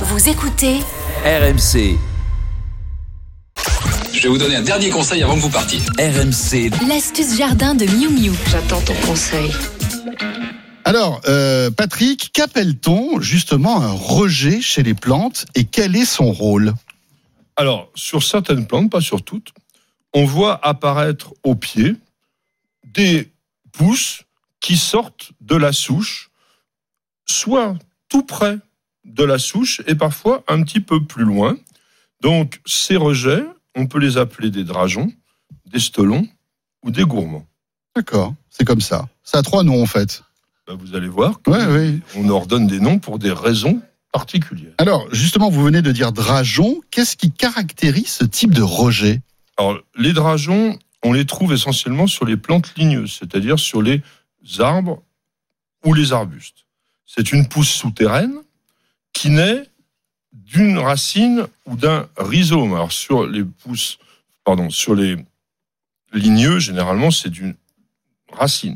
Vous écoutez RMC. Je vais vous donner un dernier conseil avant que vous partiez. RMC. l'astuce jardin de Miu Miu. J'attends ton conseil. Alors, Patrick, qu'appelle-t-on justement un rejet chez les plantes et quel est son rôle ? Alors, sur certaines plantes, pas sur toutes, on voit apparaître au pied des pousses qui sortent de la souche, soit tout près de la souche et parfois un petit peu plus loin. Donc, ces rejets, on peut les appeler des drageons, des stolons ou des gourmands. D'accord, c'est comme ça. Ça a 3 noms en fait. Vous allez voir Oui. on leur donne des noms pour des raisons particulières. Alors, justement, vous venez de dire drageon. Qu'est-ce qui caractérise ce type de rejet ? Alors, les drageons, on les trouve essentiellement sur les plantes ligneuses, c'est-à-dire sur les arbres ou les arbustes. C'est une pousse souterraine qui naît d'une racine ou d'un rhizome. Alors, sur les ligneux, généralement, c'est d'une racine.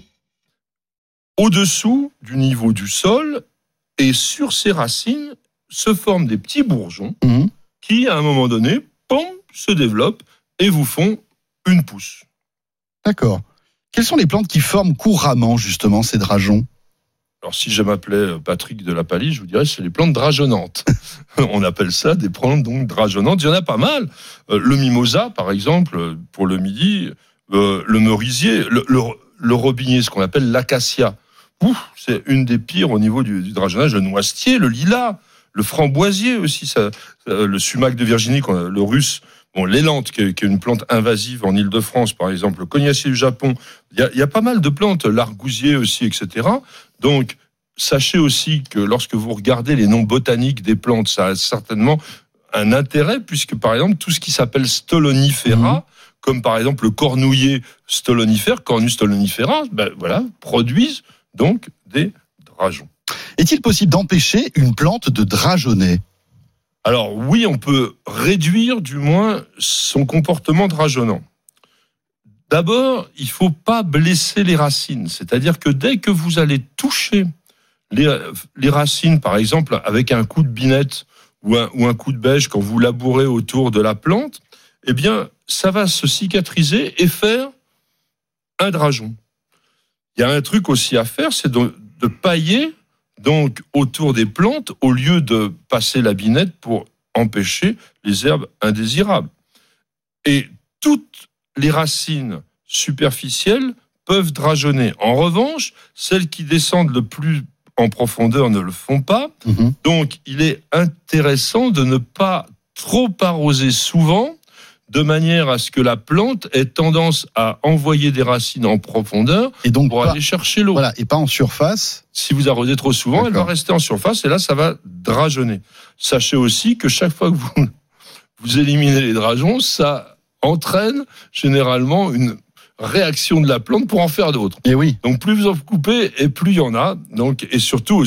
Au-dessous du niveau du sol et sur ces racines se forment des petits bourgeons qui, à un moment donné, se développent et vous font une pousse. D'accord. Quelles sont les plantes qui forment couramment justement ces drageons ? Alors, si je m'appelais Patrick de la Palie, je vous dirais que c'est les plantes drageonnantes. On appelle ça des plantes donc drageonnantes. Il y en a pas mal. Le mimosa, par exemple, pour le midi, le merisier, le robinier, ce qu'on appelle l'acacia. C'est une des pires au niveau du drageonnage. Le noisetier, le lilas, le framboisier aussi, le sumac de Virginie, le russe, l'élante, qui est une plante invasive en Île-de-France, par exemple, le cognacier du Japon. Il y a pas mal de plantes, l'argousier aussi, etc. Donc, sachez aussi que lorsque vous regardez les noms botaniques des plantes, ça a certainement un intérêt, puisque, par exemple, tout ce qui s'appelle stolonifera, comme par exemple le cornouiller stolonifère, Cornus stolonifera, produisent donc des drageons. Est-il possible d'empêcher une plante de drageonner ? Alors oui, on peut réduire du moins son comportement drageonnant. D'abord, il ne faut pas blesser les racines. C'est-à-dire que dès que vous allez toucher les racines, par exemple avec un coup de binette ou un coup de bêche quand vous labourez autour de la plante, eh bien, ça va se cicatriser et faire un drageon. Il y a un truc aussi à faire, c'est de pailler donc autour des plantes au lieu de passer la binette pour empêcher les herbes indésirables. Et toutes les racines superficielles peuvent drageonner. En revanche, celles qui descendent le plus en profondeur ne le font pas. Donc, il est intéressant de ne pas trop arroser souvent, de manière à ce que la plante ait tendance à envoyer des racines en profondeur et donc pour aller chercher l'eau. Voilà, et pas en surface. Si vous arrosez trop souvent, D'accord. Elle va rester en surface et là, ça va drageonner. Sachez aussi que chaque fois que vous éliminez les drageons, ça entraîne généralement une réaction de la plante pour en faire d'autres. Et oui. Donc plus vous en coupez et plus il y en a. Donc, et surtout,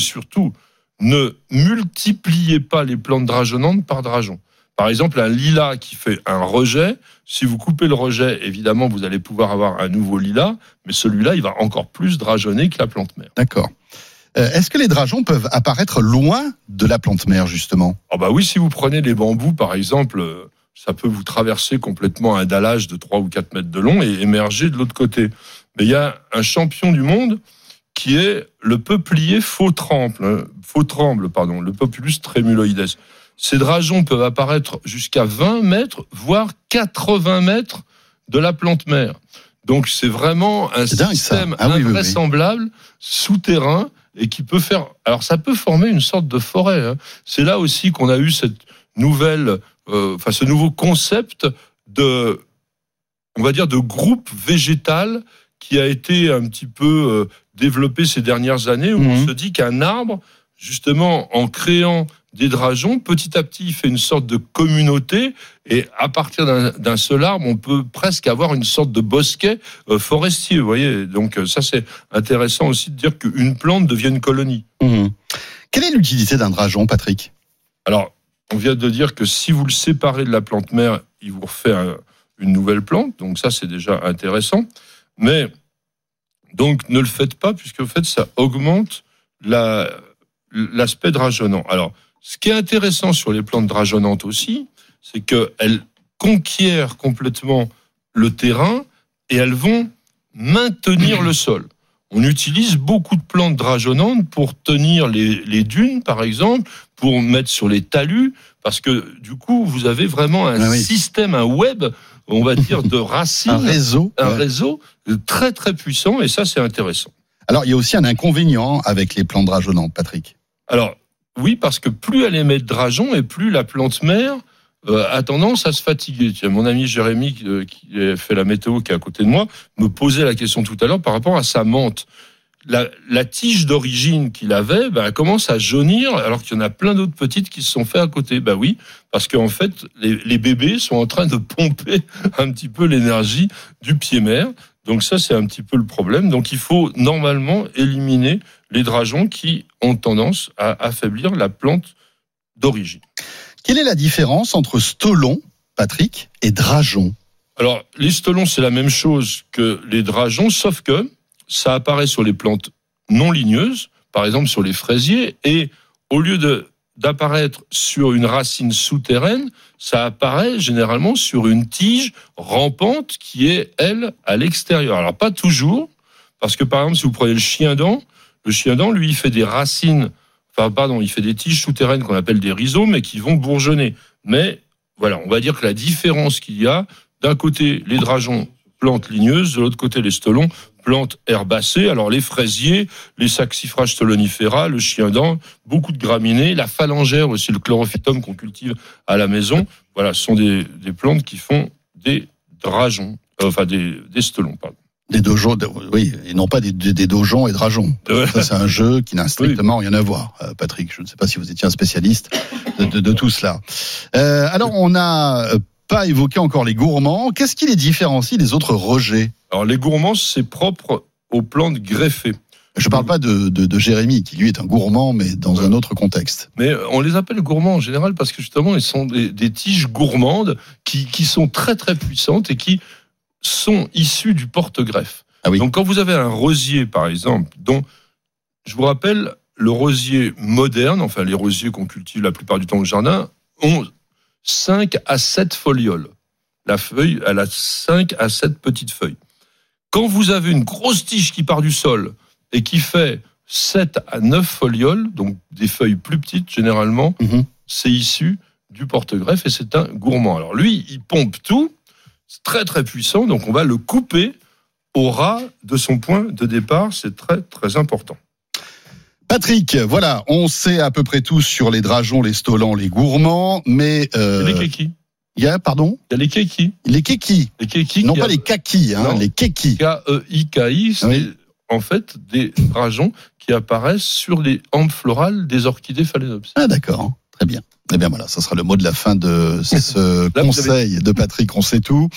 ne multipliez pas les plantes drageonnantes par drageon. Par exemple, un lilas qui fait un rejet, si vous coupez le rejet, évidemment, vous allez pouvoir avoir un nouveau lilas, mais celui-là, il va encore plus drageonner que la plante mère. D'accord. Est-ce que les drageons peuvent apparaître loin de la plante mère, justement ? Oui, si vous prenez les bambous, par exemple, ça peut vous traverser complètement un dallage de 3 ou 4 mètres de long et émerger de l'autre côté. Mais il y a un champion du monde qui est le peuplier faux tremble, le Populus tremuloides. Ces drageons peuvent apparaître jusqu'à 20 mètres, voire 80 mètres de la plante mère. Donc c'est vraiment un système invraisemblable, souterrain, et qui peut faire... Alors ça peut former une sorte de forêt. C'est là aussi qu'on a eu cette ce nouveau concept de groupe végétal qui a été un petit peu développé ces dernières années, où on se dit qu'un arbre, justement, en créant des drageons, petit à petit, il fait une sorte de communauté, et à partir d'un seul arbre, on peut presque avoir une sorte de bosquet forestier, vous voyez. Donc ça, c'est intéressant aussi de dire qu'une plante devient une colonie. Quelle est l'utilité d'un drageon, Patrick ? Alors, on vient de dire que si vous le séparez de la plante mère, il vous refait une nouvelle plante, donc ça, c'est déjà intéressant. Mais, donc, ne le faites pas, puisque en fait, ça augmente l'aspect drageonnant. Alors, Ce qui est intéressant sur les plantes drageonnantes aussi, c'est qu'elles conquièrent complètement le terrain et elles vont maintenir le sol. On utilise beaucoup de plantes drageonnantes pour tenir les dunes, par exemple, pour mettre sur les talus, parce que du coup, vous avez vraiment un système, un web, on va dire, de racines. Un réseau très, très puissant, et ça, c'est intéressant. Alors, il y a aussi un inconvénient avec les plantes drageonnantes, Patrick. Alors, oui, parce que plus elle émet de drageons, et plus la plante mère a tendance à se fatiguer. Tiens, mon ami Jérémy, qui a fait la météo, qui est à côté de moi, me posait la question tout à l'heure par rapport à sa menthe. La tige d'origine qu'il avait, elle commence à jaunir, alors qu'il y en a plein d'autres petites qui se sont fait à côté. Oui, parce qu'en fait, les bébés sont en train de pomper un petit peu l'énergie du pied mère. Donc ça, c'est un petit peu le problème. Donc il faut normalement éliminer les drageons qui ont tendance à affaiblir la plante d'origine. Quelle est la différence entre stolon, Patrick, et drageon ? Alors, les stolons, c'est la même chose que les drageons, sauf que ça apparaît sur les plantes non ligneuses, par exemple sur les fraisiers, et au lieu d'apparaître sur une racine souterraine, ça apparaît généralement sur une tige rampante qui est, elle, à l'extérieur. Alors, pas toujours, parce que par exemple, si vous prenez le chien-dent, lui, il fait des racines, il fait des tiges souterraines qu'on appelle des rhizomes et qui vont bourgeonner. Mais voilà, on va dire que la différence qu'il y a, d'un côté, les drageons, plantes ligneuses, de l'autre côté, les stolons, plantes herbacées. Alors les fraisiers, les saxifrages stolonifera, le chien-dent, beaucoup de graminées, la phalangère aussi, le chlorophytum qu'on cultive à la maison. Voilà, ce sont des plantes qui font des drageons, des stolons, pardon. Des dojons, oui, et non pas des dojons et drageons. Ça, c'est un jeu qui n'a strictement rien à voir, Patrick. Je ne sais pas si vous étiez un spécialiste de tout cela. Alors, on n'a pas évoqué encore les gourmands. Qu'est-ce qui les différencie des autres rejets ? Alors, les gourmands, c'est propre aux plantes greffées. Je ne parle pas de Jérémy, qui lui est un gourmand, mais dans un autre contexte. Mais on les appelle gourmands en général parce que justement, ils sont des tiges gourmandes qui sont très, très puissantes et qui sont issus du porte-greffe. Ah oui. Donc quand vous avez un rosier, par exemple, dont je vous rappelle, le rosier moderne, enfin les rosiers qu'on cultive la plupart du temps au jardin, ont 5 à 7 folioles. La feuille, elle a 5 à 7 petites feuilles. Quand vous avez une grosse tige qui part du sol et qui fait 7 à 9 folioles, donc des feuilles plus petites généralement, c'est issu du porte-greffe et c'est un gourmand. Alors lui, il pompe tout, c'est très très puissant, donc on va le couper au ras de son point de départ, c'est très très important. Patrick, voilà, on sait à peu près tout sur les drageons, les stolons, les gourmands, mais... les kékis. Il y a, pardon ? Il y a les kékis. Les kékis. Les kékis. Non pas les kakis, les kékis. K-E-I-K-I, c'est en fait des drageons qui apparaissent sur les hampes florales des orchidées phalaenopsis. Ah d'accord, très bien. Eh bien voilà, ça sera le mot de la fin de ce conseil de Patrick, on sait tout.